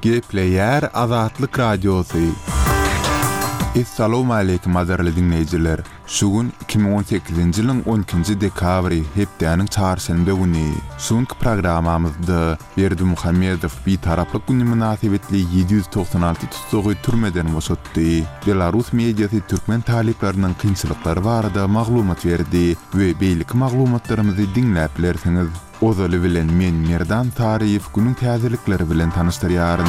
Gepleyer Azatlyk Radiosu. Assalamu alaykum azarly dinleyijiler. Şugun 2018-nji ýylyň 12-nji dekabry hepdeniň çarşamby güni. Şuňky programamyzda Berdi Muhammedow bir taraplyk güni münasibetli 796 tutsagy türmeden boşatdy. Belarus mediasy türkmen talipleriniň kynçylyklary barada maglumat berdi we beýlik maglumatlarymyzy dinläp bilersiňiz. Ozaly bilen men Merdan Taryýew günüň täzelikleri bilen tanışdyrýaryn.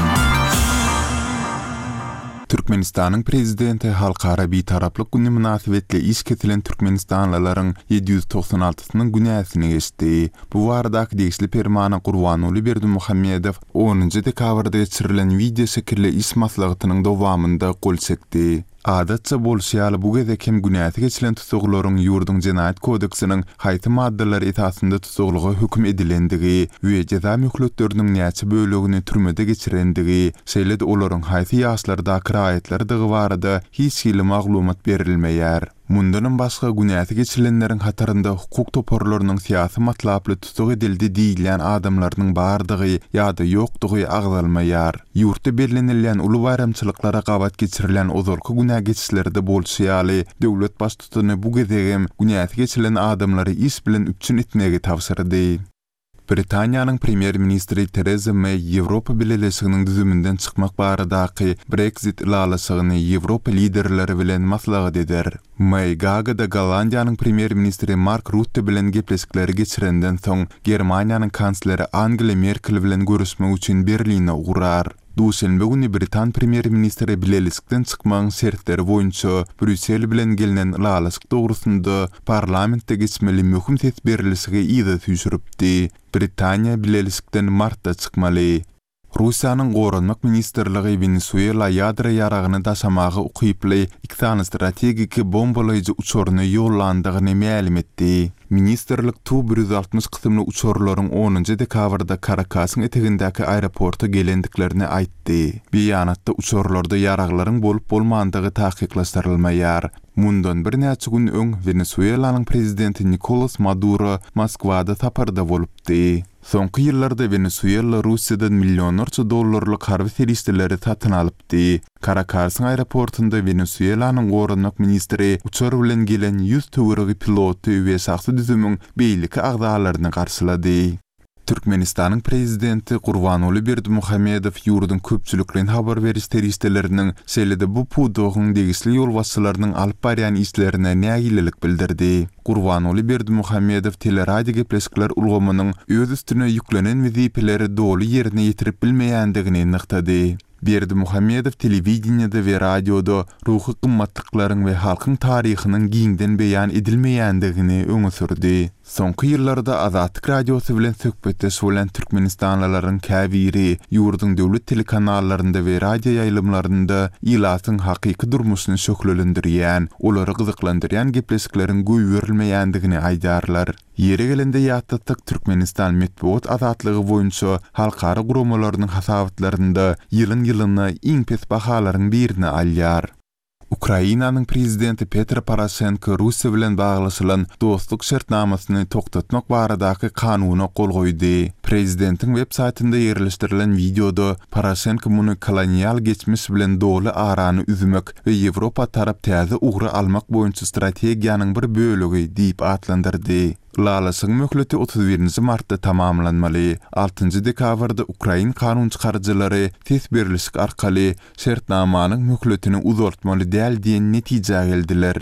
Türkmenistanyň prezidenti halkara bir taraplyk güni münasibetli iş ketilen Türkmenistanlylaryň 796-synyň günäsini geçdi. Bu baradaky degişli permana Gurbanuly Berdi Muhammedow 10-njy dekabrda geçirilen video şekilli iş maslahatynyň dowamynda gol çekdi. Adatça bolşýaly bu gede kim günäsi geçilen tutuklaryň ýurduň Jenaýat kodeksiniň haýty maddalary esasynda tutuklugy hüküm edilendigi we ceza möhletleriniň näçe bölegini türmede geçirendigi, şeýle-de olaryň haýty ýaşlarda kiraýetleri dıgy barada hiç ýyly maglumat berilmeýär. Mundan başga günäsi geçilenleriň hatarynda hukuk toparlarynyň syýasy matlaply tutuk edildi diýilen adamlarynyň bardygy ýa-da ýokdugy agdalmaýar. Ýurtda bellenilýän uly bayramçylyklara gabat geçirilen ozalky günä geçişlerde bolşýaly döwlet baştutuny bu gezegem günäsi geçilen adamlary iş bilen üçin etmegi tawsyrdy. Britaniýanyň premier ministri Theresa May Ýewropa Birleşiginiň düzümünden çykmak baradaky Brexit ýalaşygyny Ýewropa liderleri bilen maslahat eder. May Gagada Gollandiýanyň premier ministri Mark Rutte bilen gepleşikleri geçirenden soň Germaniýanyň kansleri Angela Merkel bilen görüşmek üçin Berline uğrar. Duşenbe güni Britan premier ministri bilelikden çykmagyň şertleri boýunça Brüssel bilen gelinen ýalaşyk dogrusynda parlamentde geçmeli möhüm ses berilişige ýa-da süýşüripdi. Britaniýa bilelikden martda çykmaly. Russiýanyň Gorunmak ministerligi Venezuela ýadra ýaragyny daşamagy ukyply 2 tane strategik bombalaýjy uçuryny ýollandygyny ma'lum etdi. Ministerlik Tu-160 kısımlı uçurlaryň 10-njy dekabrda Caracas'yň etegindäki aeroporta gelendiklerini aýtdy. Beýanatda uçurlarda ýaraglaryň bolup bolmandygy tahkiklaşdyrylmaýar. Mundan bir näçe gün öň Venezuelanyň prezidenti Nicolas Maduro Moskwada saparda bolupdy. Soňky ýyllarda Venezuela Russiýadan millionlarça dollarlyk harby serişleri satyn alypdy. Caracas'yň aeroportunda Venezuelanyň gorunmak ministri uçur bilen gelen 100 töweregi piloty we şahsy düzümüň beýleki agdalaryny garşylady. Türkmenistanyň prezidenti Gurbanuly Berdi Muhammedow ýurduň köpçüliklen habar beriş terişleriniň şeýle-de bu pudogyň degişli ýol başçylarynyň alyp barýan işlerine nägilelik bildirdi. Gurbanuly Berdi Muhammedow teleradio gepleşikler ulgamynyň öz üstüne ýüklenen wezipeleri doly ýerine ýetirip bilmeýändigini nyktady. Berdi Muhammedow telewizionyada we radioda ruhy gymmatlyklaryň we halkyň taryhynyň giňden beýan edilmeýändigini öňe sürdi. Soňky ýyllarda Azatlyk Radiosy bilen söhbetdeş bolan Türkmenistanlylaryň käbiri ýurduň döwlet telekanallaryna we radio ýaýlymlarynda ýylasyň hakyky durmuşyny şöhlendirýän, olary gyzyklandyrýan gepleşikleriň goý berilmeýändigini aýdarlar. Ýere gelende ýatdatlyk Türkmenistan medeniýet azatlygy boýunça halkara guramalarynyň hasabatlarynda ýylyna iň pes bahalaryň birini alýar. Ukrainanyň prezidenti Petro Poroshenko Russiýa bilen baglaşylan dostluk şertnamasyny toktatmak baradaky kanuny gol goýdy. Prezidentiň web saýtynda ýerleşdirilen videoda Poroshenko muny kolonial geçmiş bilen doly arany üzmek we Ýewropa tarap täze ugry almak boýunça strategiýanyň bir bölegi diýip atlandyrdy. Ýalaşyň möhleti 31-nji martda tamamlanmaly. 6-njy dekabrda Ukrain kanun çykarjylary tez berilişik arkaly şertnamanyň möhletini uzartmaly däl diýen netije geldiler.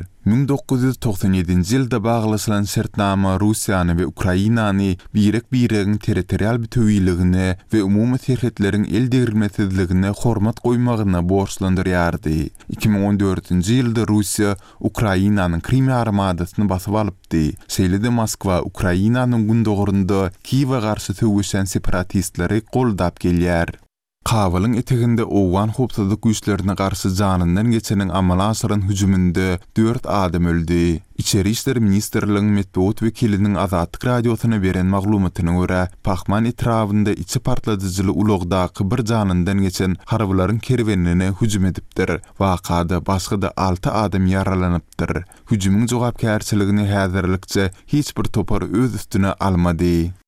1997-nji ýylda baglaşylan şertnama Russiýany we Ukrainany birek-biregiň territorial bütünligine we umumy serhetleriň eldirilmesizligine hormat goýmagyna borçlandyrýardy. 2014-nji ýylda Russiýa Ukrainanyň Krym armadasyny basyp alypdy. Şeýle-de Moskwa Ukrainanyň gündogrunda Kiýewe garşy töwüşen separatistleri goldap gelýär. Kawalyň eteginde owgan hopsuzlyk güýçlerine garşy janyndan geçeniň amala asyryň hüjüminde 4 adam öldü. İçeri işler ministerliğinin medeniýet wekiliniň Azatlyk Radiosyna beren maglumatyna görä, Paxman etrafynda içi partladyjyly ulagdaky bir janyndan geçen harbalaryň kerwenine hüjüm edipdir. Wakada başga da 6 adam yaralanypdyr. Hüjümüň jogapkärçiligini häzirlikçe hiç bir topar öz üstüne almady.